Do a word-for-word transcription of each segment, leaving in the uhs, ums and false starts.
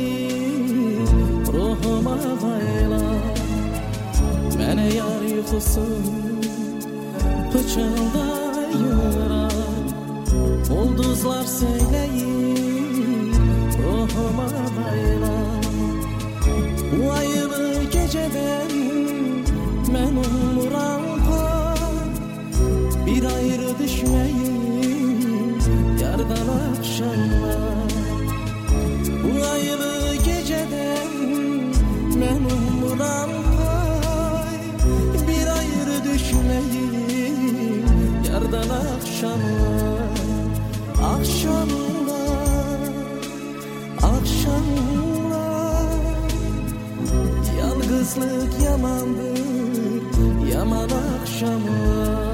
ruhuma bayla. Mene yar yuxusu pıçıldayıra. Ulduzlar söyleyin ruhuma bayla. Bu ayılı geceden men umuram pay. Bir ayrı düşmeyin yardan akşamlar. Bu ayılı geceden men umuram pay. Bir ayrı düşmeyin yardan akşamlar. Akşamlar, akşamlar. Yalnızlık yamandır, yaman akşamlar.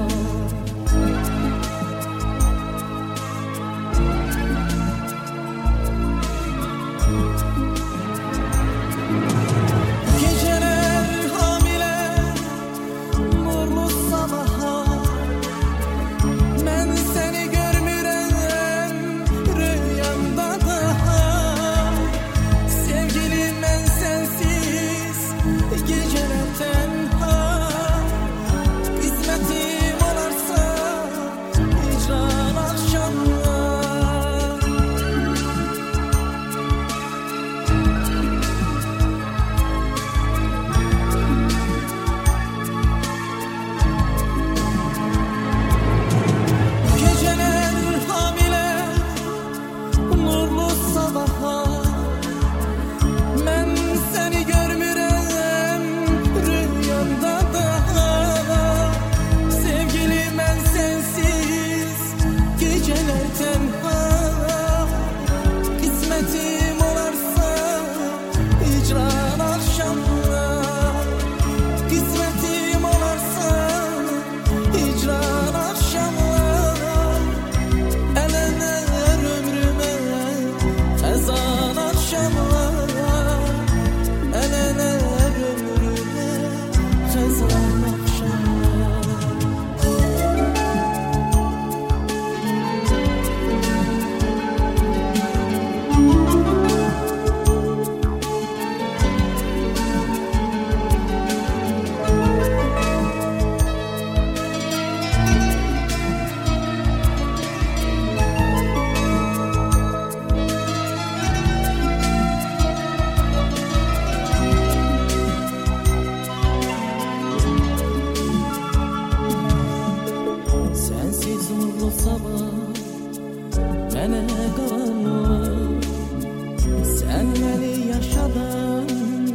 Sen beni yaşadın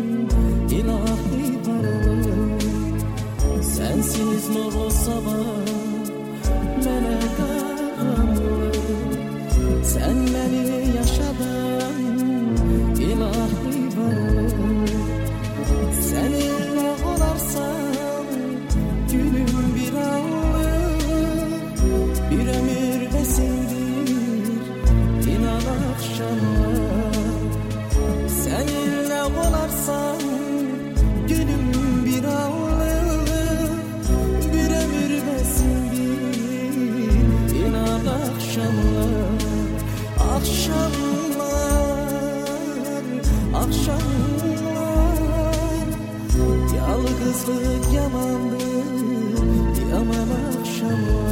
ilahi varlık. Sensiz nurlu sabah mene karanlık. Sen beni yaşadın ilahi varlık. Seninle olarsam gülüm bir anlık. Bir ömür besindir inan akşamlar. Seninle olarsam gülüm bir anlık. Bir ömür besindir inan akşamlar. Akşamlar, akşamlar. Yalnızlık yamandır, yaman akşamlar.